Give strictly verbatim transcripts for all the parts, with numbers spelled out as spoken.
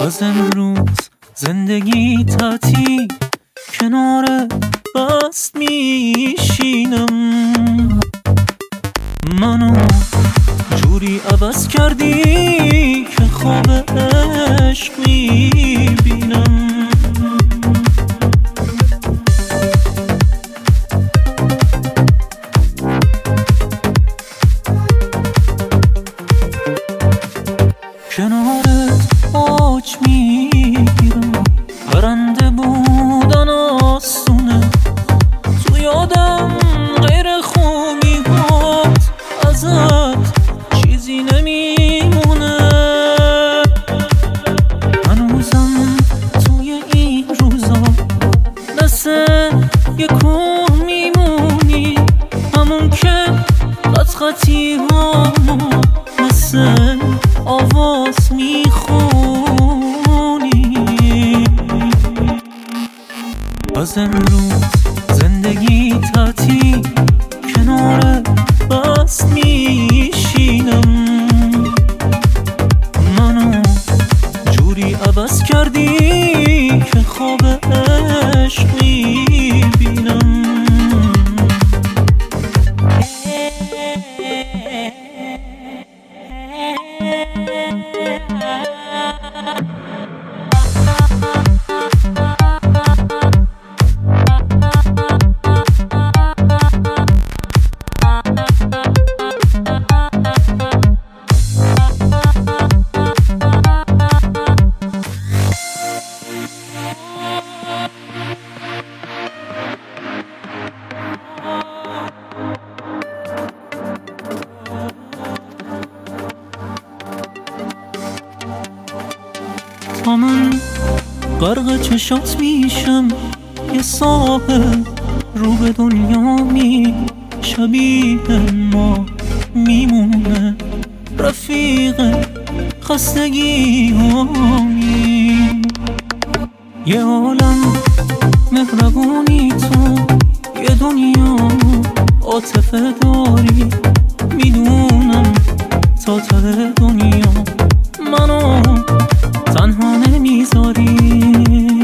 از امروز زندگی تعطیل کنار بست میشینم. منو جوری عوض کردی که خواب عشق میبینم. کنارت آج میگیرم، برنده بودن آسونه. تو یادم غیر خوبی هات ازت چیزی نمیمونه. هنوزم توی این روزا دست یه کوه میمونی، همون که خط خطی هامو مثل آواز میخونی. از امروز زندگی تعطیل کنار بست میشینم. منو جوری عوض کردی که خواب عشق میبینم. تا من غرق چشات میشم، یه ساحل رو به دنیا می شبیه ما میمونه. رفیق خستگی هایی یه عالم مهربونی، تو یه دنیا عاطفه داری. میدونم تا ته دنیا منو تنها نمیذاری.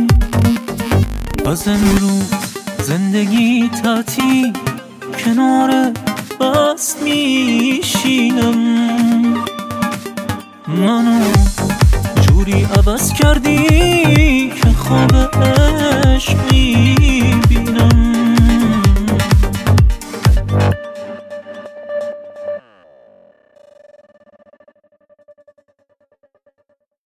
از امروز زندگی تعطیل کنار بست میشینم. منو جوری عوض کردی که خواب عشق